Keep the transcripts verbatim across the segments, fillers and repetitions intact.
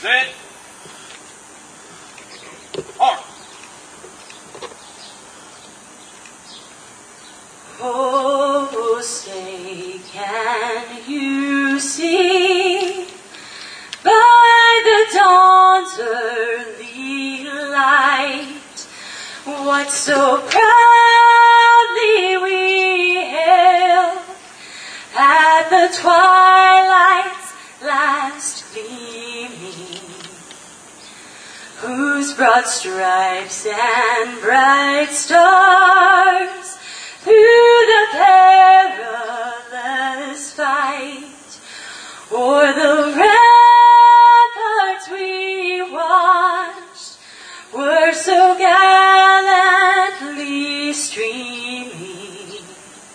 Present. March. Oh, say, can you see by the dawn's early light what so proudly we hailed at the twilight's last gleaming, whose broad stripes and bright stars through the perilous fight o'er the ramparts we watched were so gallantly streaming,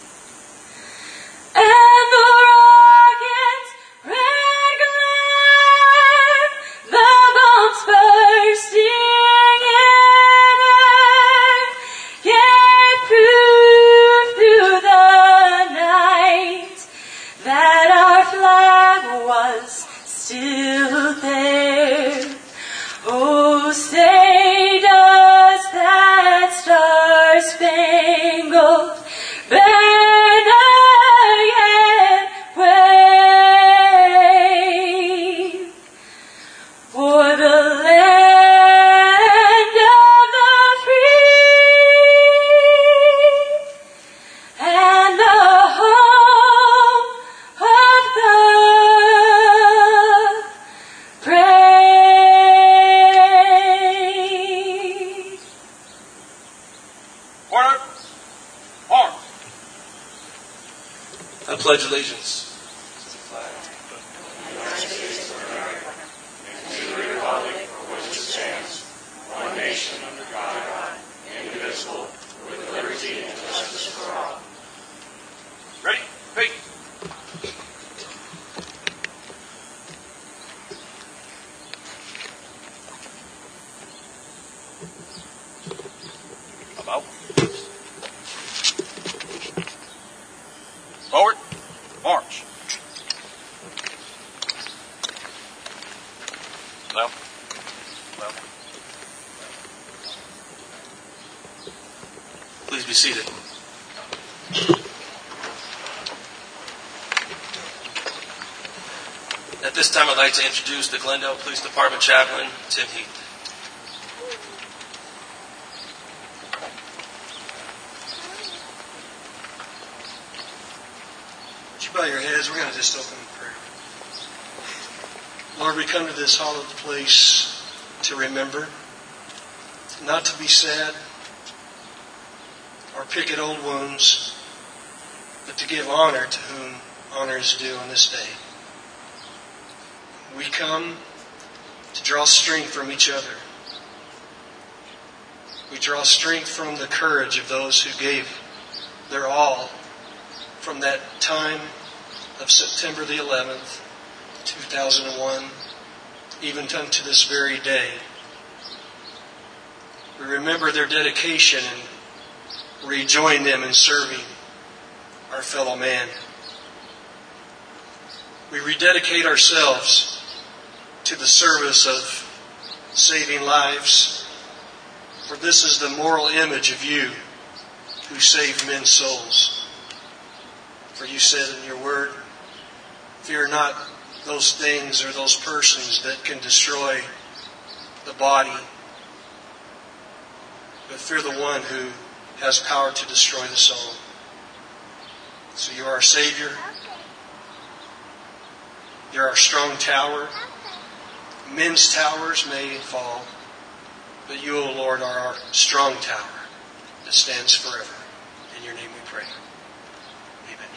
and the rocket's red glare, the bombs bursting in air, gave proof through the night that our flag was still there. Oh, say does that star-spangled banner yet wave o'er the land of the free and the home of the brave. Order. March. I pledge allegiance Ready? Wait. About. Forward. March. Left. Left. Please be seated. At this time, I'd like to introduce the Glendale Police Department Chaplain, Tim Heath. Would you bow your heads? We're going to just open in prayer. Lord, we come to this hallowed place to remember, not to be sad or pick at old wounds, but to give honor to whom honor is due on this day. We come to draw strength from each other. We draw strength from the courage of those who gave their all from that time of September the eleventh, two thousand one, even unto this very day. We remember their dedication and rejoin them in serving our fellow man. We rededicate ourselves to the service of saving lives, for this is the moral image of you who save men's souls. For you said in your word, fear not those things or those persons that can destroy the body, but fear the one who has power to destroy the soul. So you are our Savior. You're our strong tower. Men's towers may fall, but you, O Lord, are our strong tower that stands forever. In your name we pray. Amen.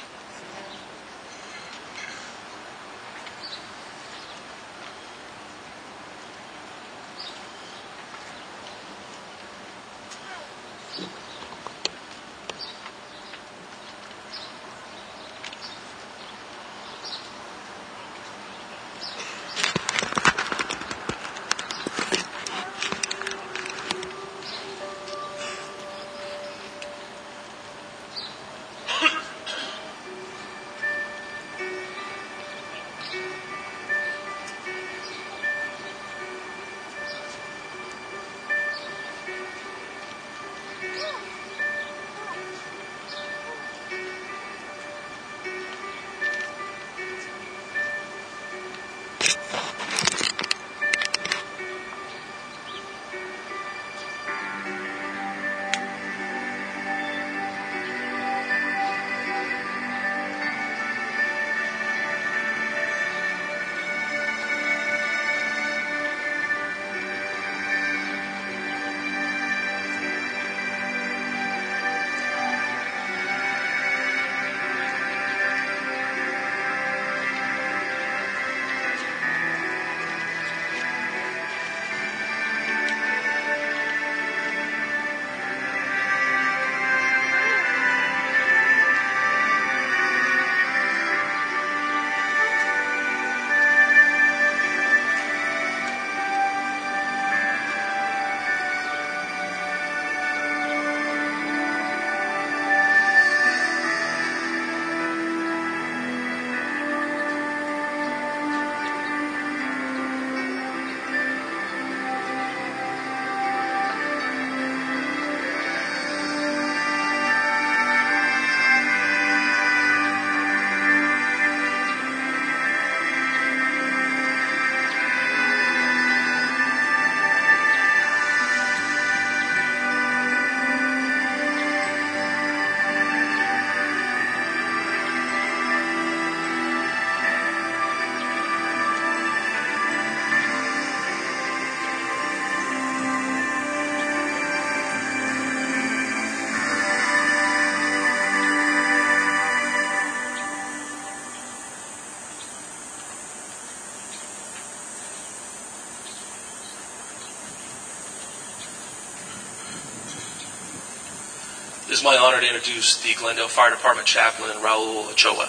It is my honor to introduce the Glendale Fire Department Chaplain, Raul Ochoa.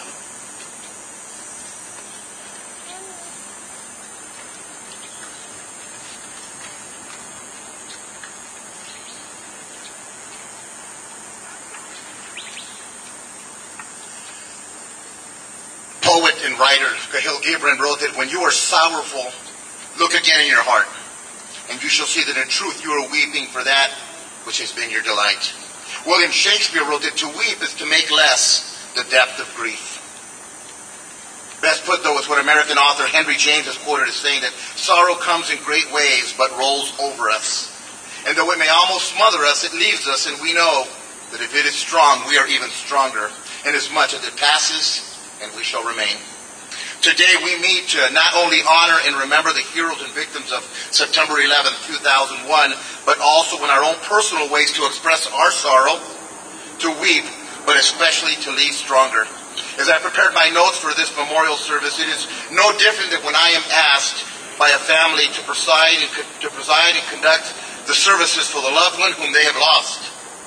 Poet and writer Cahill Gibran wrote that when you are sorrowful, look again in your heart, and you shall see that in truth you are weeping for that which has been your delight. William Shakespeare wrote that to weep is to make less the depth of grief. Best put, though, is what American author Henry James is quoted as saying, that sorrow comes in great waves but rolls over us. And though it may almost smother us, it leaves us, and we know that if it is strong, we are even stronger, inasmuch as it passes and we shall remain. Today we meet to not only honor and remember the heroes and victims of September eleventh, two thousand one, but also in our own personal ways to express our sorrow, to weep, but especially to leave stronger. As I prepared my notes for this memorial service, it is no different than when I am asked by a family to preside and to preside and conduct the services for the loved one whom they have lost.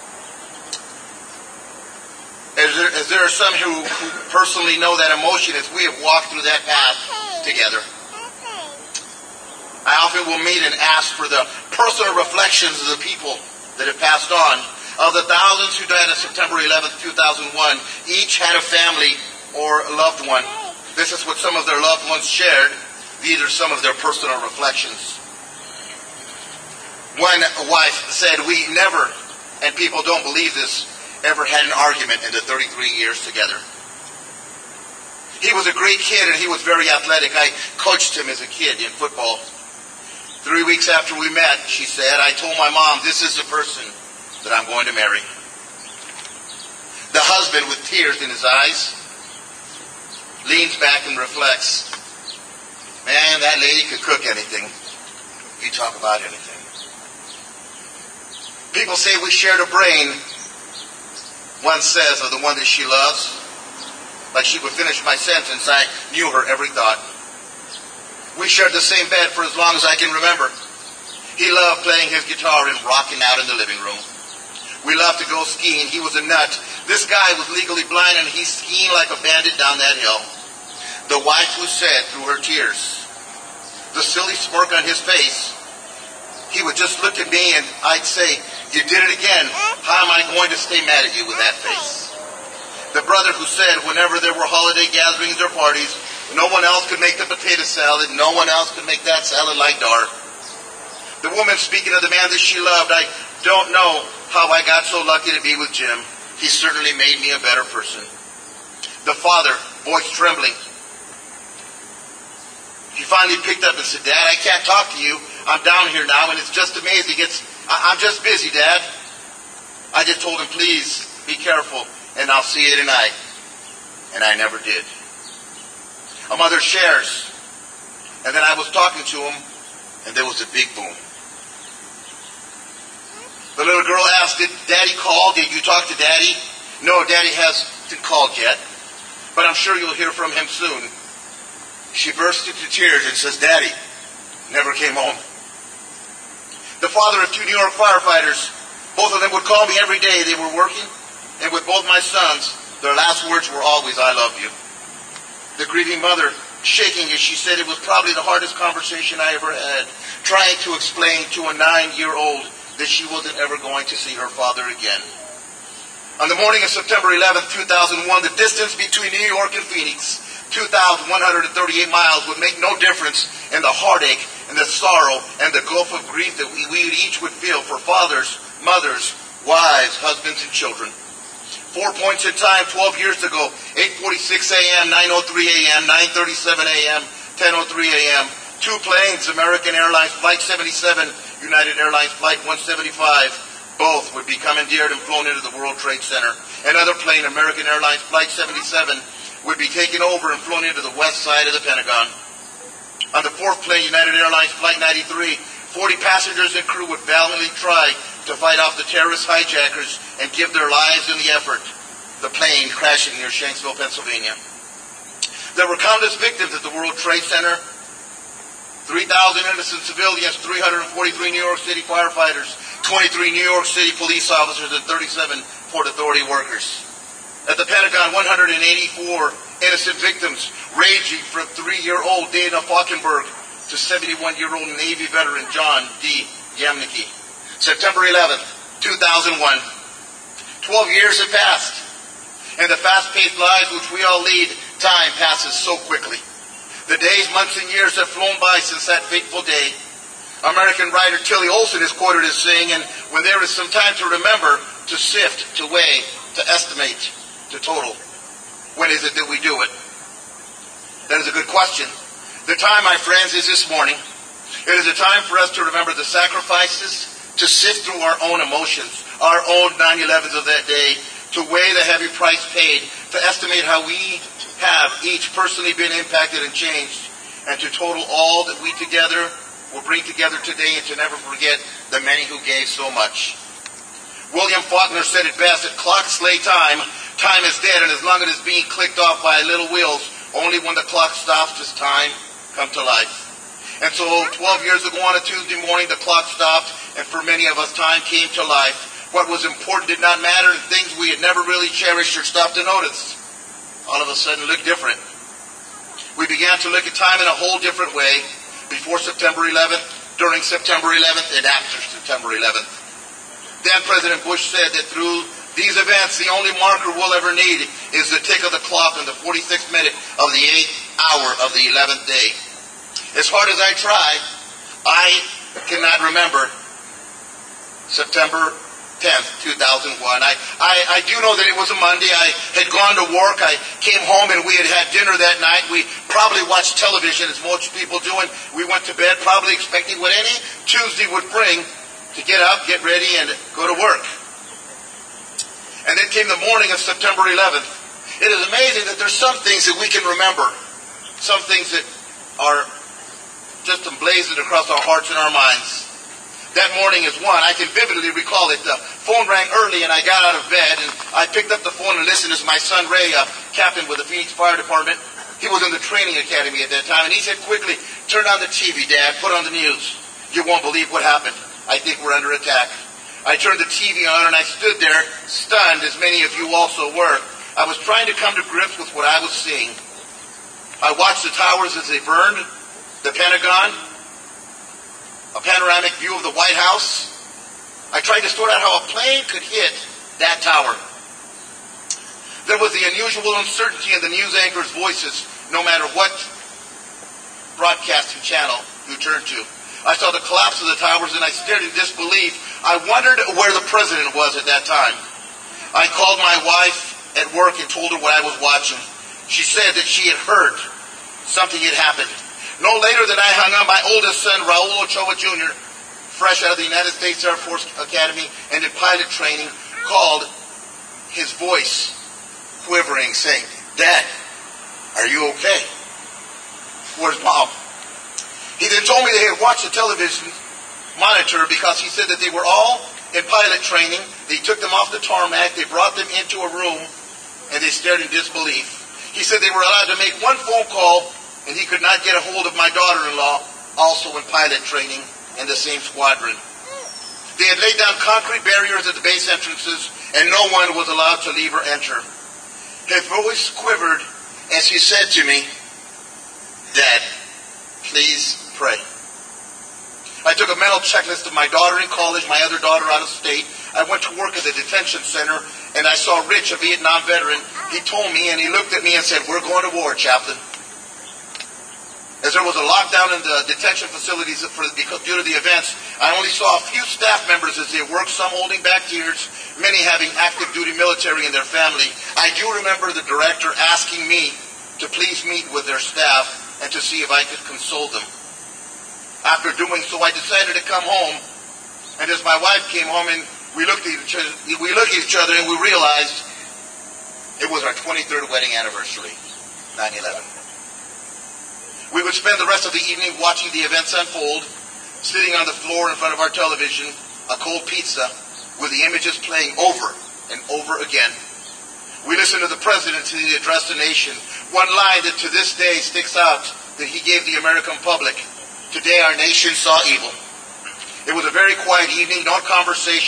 As there, as there are some who, who personally know that emotion as we have walked through that path together. I often will meet and ask for the personal reflections of the people that have passed on. Of the thousands who died on September eleventh, two thousand one, each had a family or a loved one. This is what some of their loved ones shared. These are some of their personal reflections. One wife said, "We never, and people don't believe this, ever had an argument in the thirty-three years together. He was a great kid and he was very athletic. I coached him as a kid in football. Three weeks after we met," she said, "I told my mom, this is the person that I'm going to marry." The husband, with tears in his eyes, leans back and reflects, "Man, that lady could cook anything. You talk about anything." People say we shared a brain, one says, of the one that she loves. Like she would finish my sentence, I knew her every thought. We shared the same bed for as long as I can remember. He loved playing his guitar and rocking out in the living room. We loved to go skiing. He was a nut. This guy was legally blind and he's skiing like a bandit down that hill. The wife who said through her tears, the silly smirk on his face, he would just look at me and I'd say, "You did it again. How am I going to stay mad at you with that face?" The brother who said whenever there were holiday gatherings or parties, no one else could make the potato salad, no one else could make that salad like Dar. The woman speaking of the man that she loved, "I don't know how I got so lucky to be with Jim. He certainly made me a better person." The father, voice trembling, he finally picked up and said, "Dad, I can't talk to you. I'm down here now and it's just amazing. It's, I, I'm just busy, Dad." I just told him, "Please be careful and I'll see you tonight." And I never did. A mother shares, and then I was talking to him and there was a big boom. The little girl asked, "Did Daddy call? Did you talk to Daddy?" "No, Daddy hasn't called yet, but I'm sure you'll hear from him soon." She burst into tears and says, "Daddy never came home." The father of two New York firefighters, both of them would call me every day they were working, and with both my sons, their last words were always, "I love you." The grieving mother, shaking as she said it was probably the hardest conversation I ever had, trying to explain to a nine-year-old that she wasn't ever going to see her father again. On the morning of September eleventh, two thousand one, the distance between New York and Phoenix, two thousand one hundred thirty-eight miles, would make no difference in the heartache and the sorrow and the gulf of grief that we, we each would feel for fathers, mothers, wives, husbands, and children. Four points in time, twelve years ago, eight forty-six a.m., nine oh three a.m., nine thirty-seven a.m., ten oh three a.m., two planes, American Airlines Flight seventy-seven, United Airlines Flight one seventy-five, both would be commandeered and flown into the World Trade Center. Another plane, American Airlines Flight seventy-seven, would be taken over and flown into the west side of the Pentagon. On the fourth plane, United Airlines Flight ninety-three, forty passengers and crew would valiantly try to fight off the terrorist hijackers and give their lives in the effort. The plane crashing near Shanksville, Pennsylvania. There were countless victims at the World Trade Center. three thousand innocent civilians, three hundred forty-three New York City firefighters, twenty-three New York City police officers, and thirty-seven Port Authority workers. At the Pentagon, one hundred eighty-four innocent victims, ranging from three-year-old Dana Falkenberg to seventy-one-year-old Navy veteran John D. Yamnicki. September eleventh, two thousand one. Twelve years have passed. In the fast-paced lives which we all lead, time passes so quickly. The days, months, and years have flown by since that fateful day. American writer Tilly Olson is quoted as saying, and when there is some time to remember, to sift, to weigh, to estimate, to total, when is it that we do it? That is a good question. The time, my friends, is this morning. It is a time for us to remember the sacrifices, to sift through our own emotions, our own nine elevens of that day, to weigh the heavy price paid, to estimate how we have each personally been impacted and changed, and to total all that we together will bring together today, and to never forget the many who gave so much. William Faulkner said it best, that clocks slay time, time is dead, and as long as it is being clicked off by little wheels, only when the clock stops does time come to life. And so twelve years ago on a Tuesday morning, the clock stopped, and for many of us, time came to life. What was important did not matter, and things we had never really cherished or stopped to notice all of a sudden looked different. We began to look at time in a whole different way before September eleventh, during September eleventh, and after September eleventh. Then President Bush said that through these events, the only marker we'll ever need is the tick of the clock on the forty-sixth minute of the eighth hour of the eleventh day. As hard as I try, I cannot remember September tenth, two thousand one. I, I, I do know that it was a Monday. I had gone to work. I came home and we had had dinner that night. We probably watched television, as most people do, and we went to bed probably expecting what any Tuesday would bring, to get up, get ready, and go to work. And then came the morning of September eleventh. It is amazing that there's some things that we can remember, some things that are just emblazoned across our hearts and our minds. That morning is one. I can vividly recall it. The phone rang early and I got out of bed and I picked up the phone and listened as my son Ray, a captain with the Phoenix Fire Department, he was in the training academy at that time, and he said quickly, "Turn on the T V, Dad, put on the news. You won't believe what happened. I think we're under attack." I turned the T V on and I stood there stunned, as many of you also were. I was trying to come to grips with what I was seeing. I watched the towers as they burned, the Pentagon, a panoramic view of the White House. I tried to sort out how a plane could hit that tower. There was the unusual uncertainty in the news anchors' voices, no matter what broadcasting channel you turned to. I saw the collapse of the towers and I stared in disbelief. I wondered where the president was at that time. I called my wife at work and told her what I was watching. She said that she had heard something had happened. No later than I hung up, my oldest son, Raul Ochoa Junior, fresh out of the United States Air Force Academy and in pilot training, called, his voice quivering, saying, "Dad, are you okay? Where's Mom?" He then told me they had watched the television monitor because he said that they were all in pilot training. They took them off the tarmac, they brought them into a room, and they stared in disbelief. He said they were allowed to make one phone call, and he could not get a hold of my daughter-in-law, also in pilot training in the same squadron. They had laid down concrete barriers at the base entrances, and no one was allowed to leave or enter. His voice quivered as he said to me, "Dad, please pray." I took a mental checklist of my daughter in college, my other daughter out of state. I went to work at the detention center, and I saw Rich, a Vietnam veteran. He told me, and he looked at me and said, "We're going to war, Chaplain." As there was a lockdown in the detention facilities for, because, due to the events, I only saw a few staff members as they worked, some holding back tears, many having active duty military in their family. I do remember the director asking me to please meet with their staff and to see if I could console them. After doing so, I decided to come home, and as my wife came home, and we looked at each other, we looked at each other and we realized it was our twenty-third wedding anniversary, nine eleven. We would spend the rest of the evening watching the events unfold, sitting on the floor in front of our television, a cold pizza, with the images playing over and over again. We listened to the president as he addressed the nation. One line that to this day sticks out that he gave the American public: "Today our nation saw evil." It was a very quiet evening, no conversation,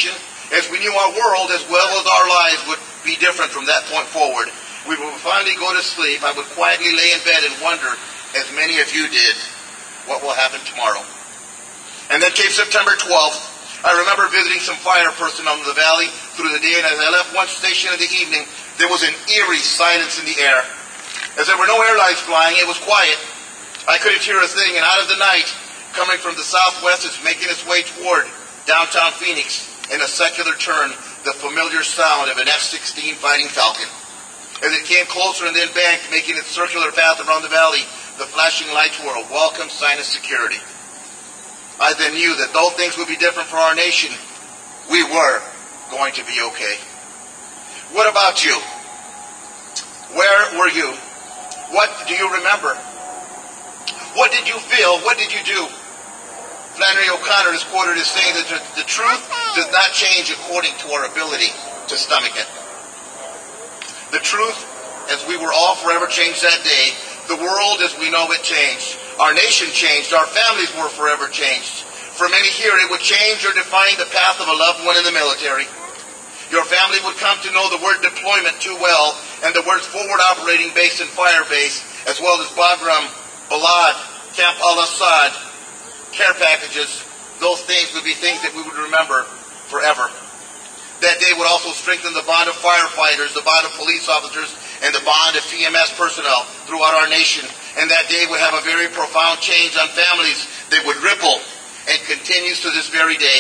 as we knew our world as well as our lives would be different from that point forward. We would finally go to sleep. I would quietly lay in bed and wonder, as many of you did, what will happen tomorrow. And then came September twelfth. I remember visiting some fire personnel in the valley through the day, and as I left one station in the evening, there was an eerie silence in the air. As there were no airlines flying, it was quiet. I couldn't hear a thing, and out of the night, coming from the southwest, it's making its way toward downtown Phoenix. In a secular turn, the familiar sound of an F sixteen Fighting Falcon. As it came closer and then banked, making its circular path around the valley, the flashing lights were a welcome sign of security. I then knew that though things would be different for our nation, we were going to be okay. What about you? Where were you? What do you remember? What did you feel? What did you do? Flannery O'Connor is quoted as saying that the truth does not change according to our ability to stomach it. The truth, as we were all forever changed that day, the world as we know it changed. Our nation changed. Our families were forever changed. For many here, it would change or define the path of a loved one in the military. Your family would come to know the word deployment too well, and the words forward operating base and fire base, as well as Bagram, Balad, Camp al-Assad, care packages. Those things would be things that we would remember forever. That day would also strengthen the bond of firefighters, the bond of police officers, and the bond of T M S personnel throughout our nation. And that day would have a very profound change on families that would ripple and continues to this very day.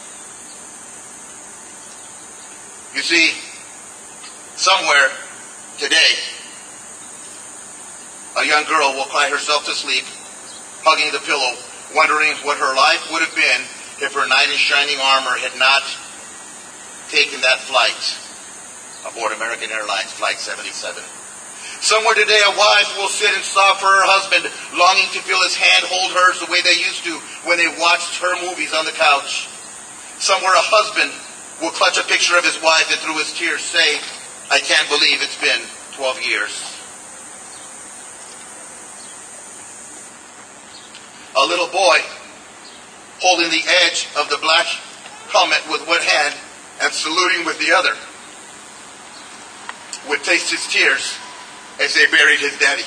You see, somewhere today, a young girl will cry herself to sleep, hugging the pillow, wondering what her life would have been if her knight in shining armor had not taken that flight aboard American Airlines Flight seventy-seven. Somewhere today a wife will sit and sob for her husband, longing to feel his hand hold hers the way they used to when they watched her movies on the couch. Somewhere a husband will clutch a picture of his wife and through his tears say, I can't believe it's been twelve years. A little boy holding the edge of the black helmet with one hand and saluting with the other would taste his tears as they buried his daddy.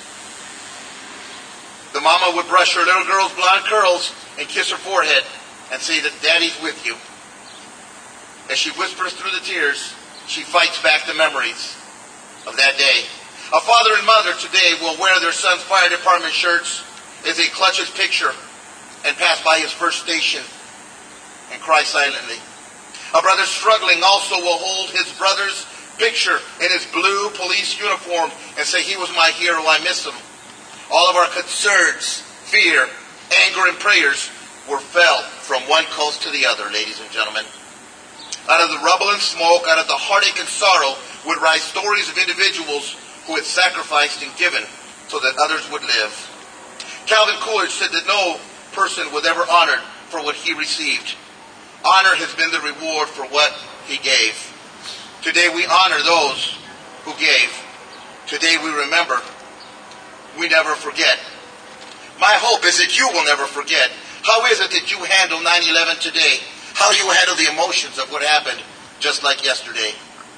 The mama would brush her little girl's blonde curls and kiss her forehead and say that daddy's with you. As she whispers through the tears, she fights back the memories of that day. A father and mother today will wear their son's fire department shirts as they clutch his picture and pass by his first station and cry silently. A brother struggling also will hold his brother's picture in his blue police uniform and say, he was my hero, I miss him. All of our concerns, fear, anger, and prayers were fell from one coast to the other, ladies and gentlemen. Out of the rubble and smoke, out of the heartache and sorrow, would rise stories of individuals who had sacrificed and given so that others would live. Calvin Coolidge said that no person was ever honored for what he received. Honor has been the reward for what he gave. Today we honor those who gave. Today we remember. We never forget. My hope is that you will never forget. How is it that you handle nine eleven today? How you handle the emotions of what happened just like yesterday?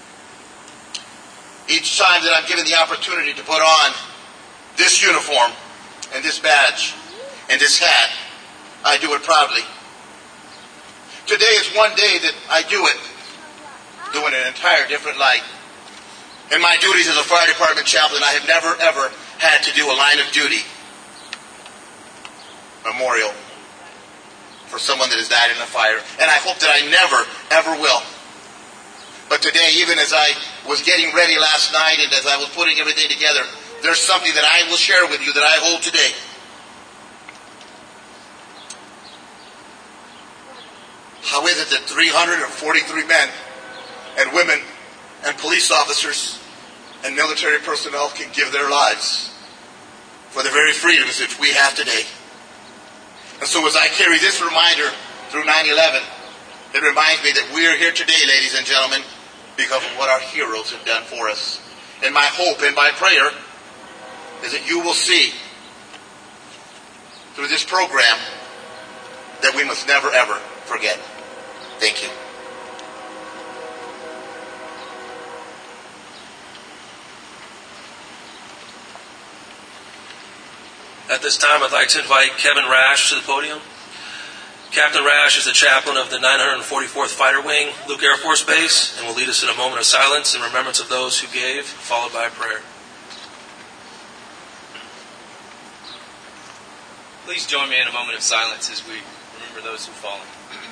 Each time that I'm given the opportunity to put on this uniform and this badge and this hat, I do it proudly. Today is one day that I do it, doing an entire different light. In my duties as a fire department chaplain, I have never, ever had to do a line of duty memorial for someone that has died in a fire. And I hope that I never, ever will. But today, even as I was getting ready last night and as I was putting everything together, there's something that I will share with you that I hold today. How is it that three hundred forty-three men and women and police officers and military personnel can give their lives for the very freedoms that we have today? And so as I carry this reminder through nine eleven, it reminds me that we are here today, ladies and gentlemen, because of what our heroes have done for us. And my hope and my prayer is that you will see through this program that we must never, ever forget. Thank you. At this time, I'd like to invite Kevin Rash to the podium. Captain Rash is the chaplain of the nine hundred forty-fourth Fighter Wing, Luke Air Force Base, and will lead us in a moment of silence in remembrance of those who gave, followed by a prayer. Please join me in a moment of silence as we remember those who've fallen.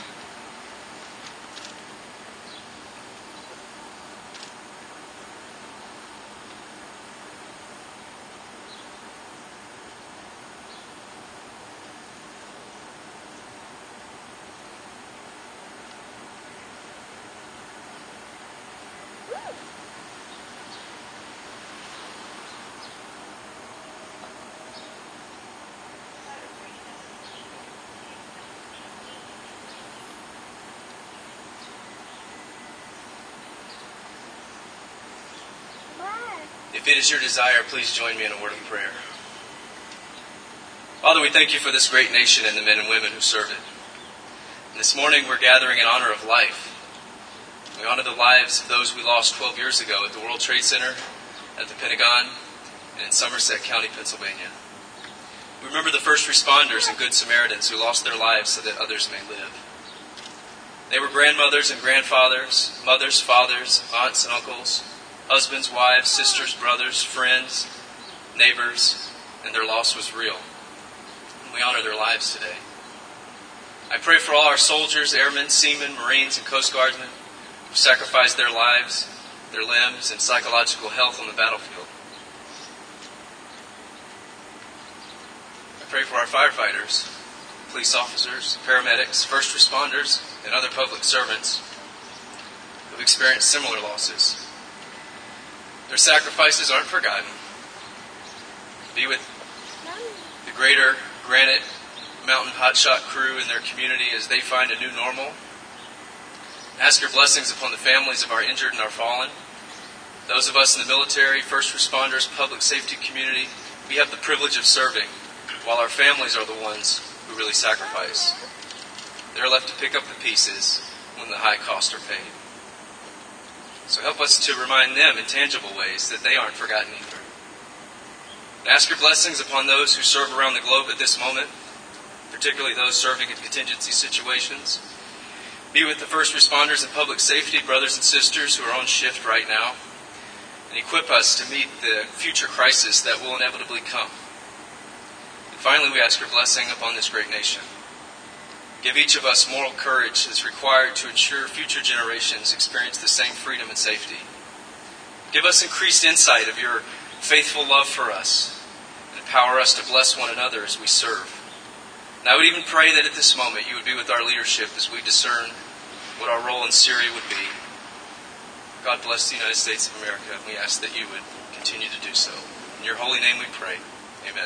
If it is your desire, please join me in a word of prayer. Father, we thank you for this great nation and the men and women who serve it. And this morning we're gathering in honor of life. We honor the lives of those we lost twelve years ago at the World Trade Center, at the Pentagon, and in Somerset County, Pennsylvania. We remember the first responders and Good Samaritans who lost their lives so that others may live. They were grandmothers and grandfathers, mothers, fathers, aunts and uncles, husbands, wives, sisters, brothers, friends, neighbors, and their loss was real. And we honor their lives today. I pray for all our soldiers, airmen, seamen, Marines, and Coast Guardsmen who sacrificed their lives, their limbs, and psychological health on the battlefield. I pray for our firefighters, police officers, paramedics, first responders, and other public servants who have experienced similar losses. Their sacrifices aren't forgotten. Be with the greater Granite Mountain Hotshot crew and their community as they find a new normal. Ask your blessings upon the families of our injured and our fallen. Those of us in the military, first responders, public safety community, we have the privilege of serving, while our families are the ones who really sacrifice. They're left to pick up the pieces when the high costs are paid. So help us to remind them in tangible ways that they aren't forgotten either. And ask your blessings upon those who serve around the globe at this moment, particularly those serving in contingency situations. Be with the first responders and public safety, brothers and sisters who are on shift right now, and equip us to meet the future crisis that will inevitably come. And finally, we ask your blessing upon this great nation. Give each of us moral courage that's required to ensure future generations experience the same freedom and safety. Give us increased insight of your faithful love for us, and empower us to bless one another as we serve. And I would even pray that at this moment you would be with our leadership as we discern what our role in Syria would be. God bless the United States of America, and we ask that you would continue to do so. In your holy name we pray. Amen.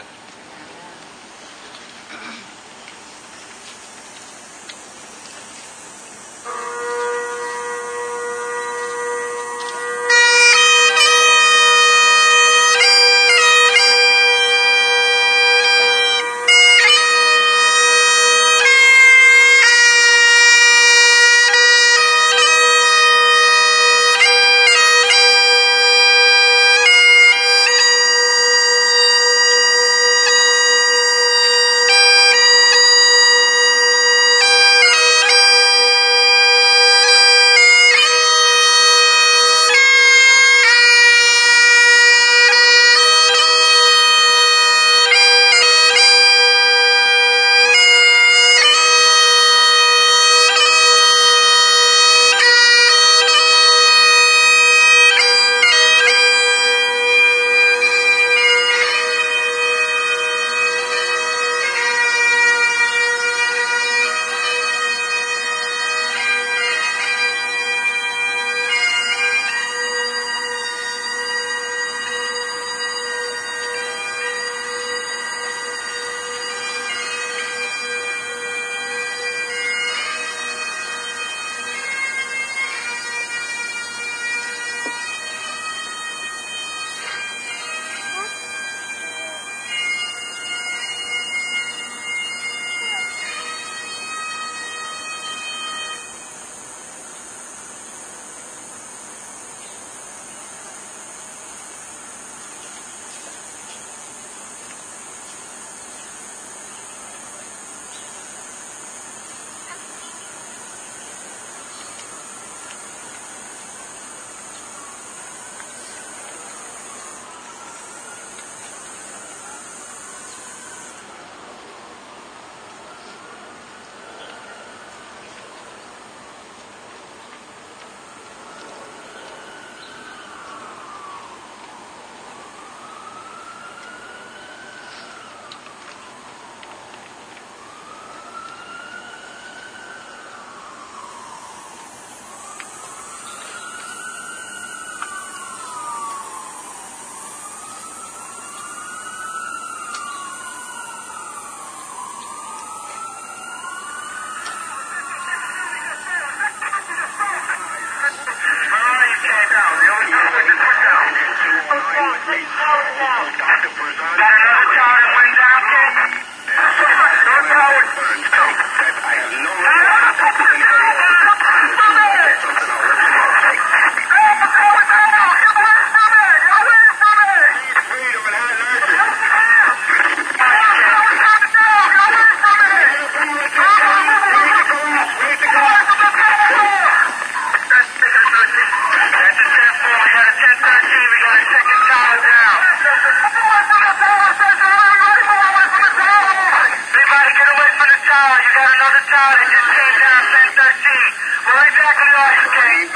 tower. You got another tower that just came down, ten thirteen. Where exactly are you, Kate?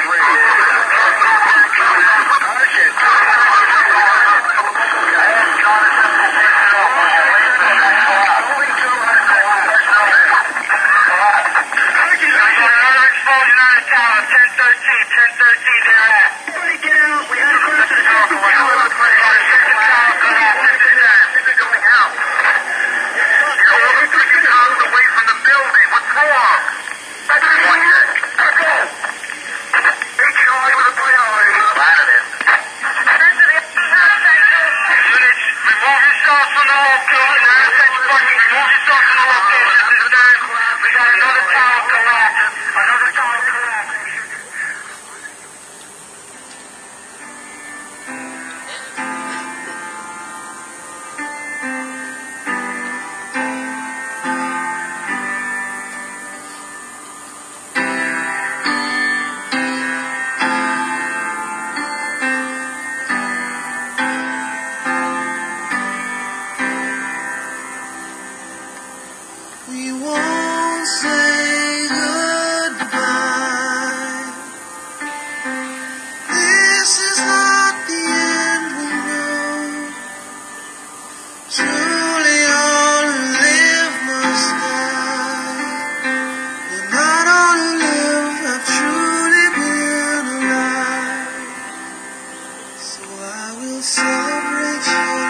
Sergeant. ten thirteen, ten thirteen, they're at. Everybody get out. We have to go to the tower. Second tower collapse. This is going out. You're all three towers away from the building. What's wrong? That's the one yet. Let's go. Hey, Charlie with a priority. Out of this. Units, remove yourselves from the location. Remove yourselves from the location. This is done. We got another tower collapse. Another tower collapse. We won't say goodbye. This is not the end, we know. Truly all who live must die. But not all who live have truly been alive. So I will celebrate your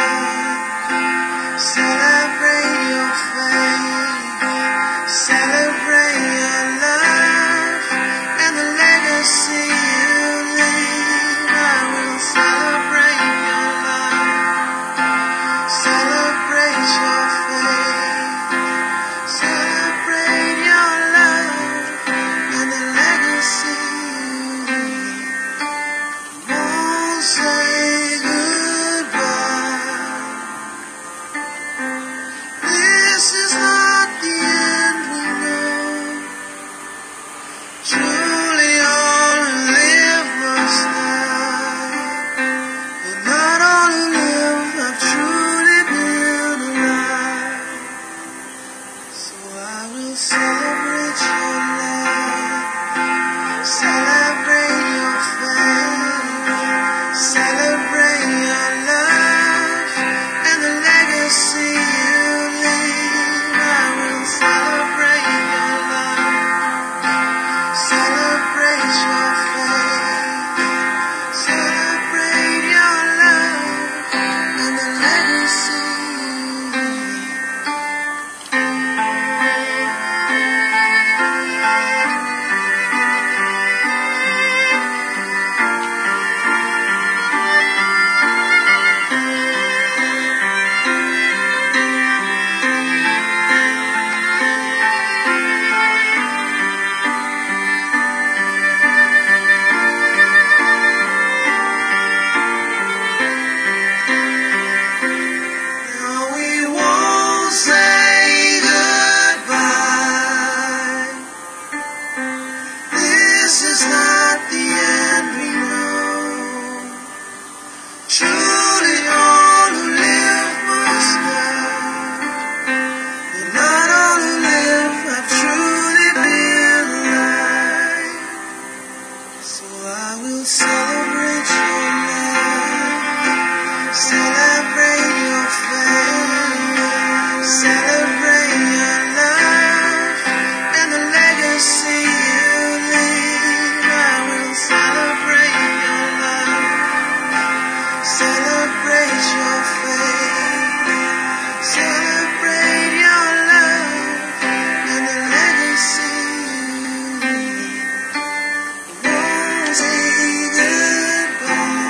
life, celebrate your faith. Celebrate your life and the legacy you leave. I will celebrate your life, celebrate your faith, celebrate your life and the legacy you leave. Won't say goodbye. This is not the end. Truly all who live must die, but not all who live have truly been alive. So I will celebrate your life, celebrate your faith, celebrate your life and the legacy you leave. I will celebrate your life, celebrate your faith, celebrate your love and the legacy you leave. Now we won't say goodbye. This is not the end, we know. Truly all who live must die, but not all who live have truly been alive. So I will celebrate your life, celebrate your faith, celebrate your life and the legacy you leave. I will celebrate your life, celebrate your faith, celebrate your love and the legacy you leave. Won't say goodbye.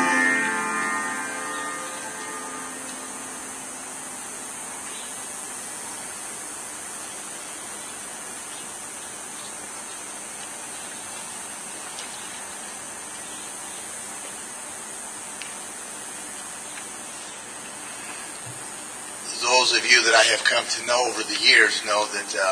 Those of you that I have come to know over the years know that uh,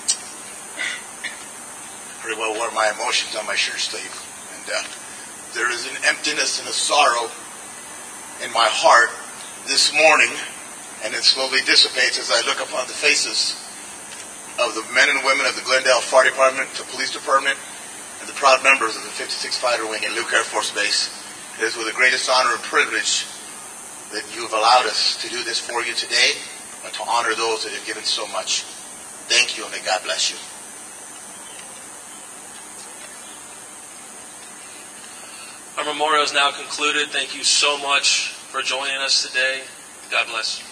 pretty well wear my emotions on my shirt sleeve. And uh, there is an emptiness and a sorrow in my heart this morning, and it slowly dissipates as I look upon the faces of the men and women of the Glendale Fire Department, the Police Department, and the proud members of the fifty-sixth Fighter Wing at Luke Air Force Base. It is with the greatest honor and privilege that you've allowed us to do this for you today and to honor those that have given so much. Thank you, and may God bless you. Our memorial is now concluded. Thank you so much for joining us today. God bless you.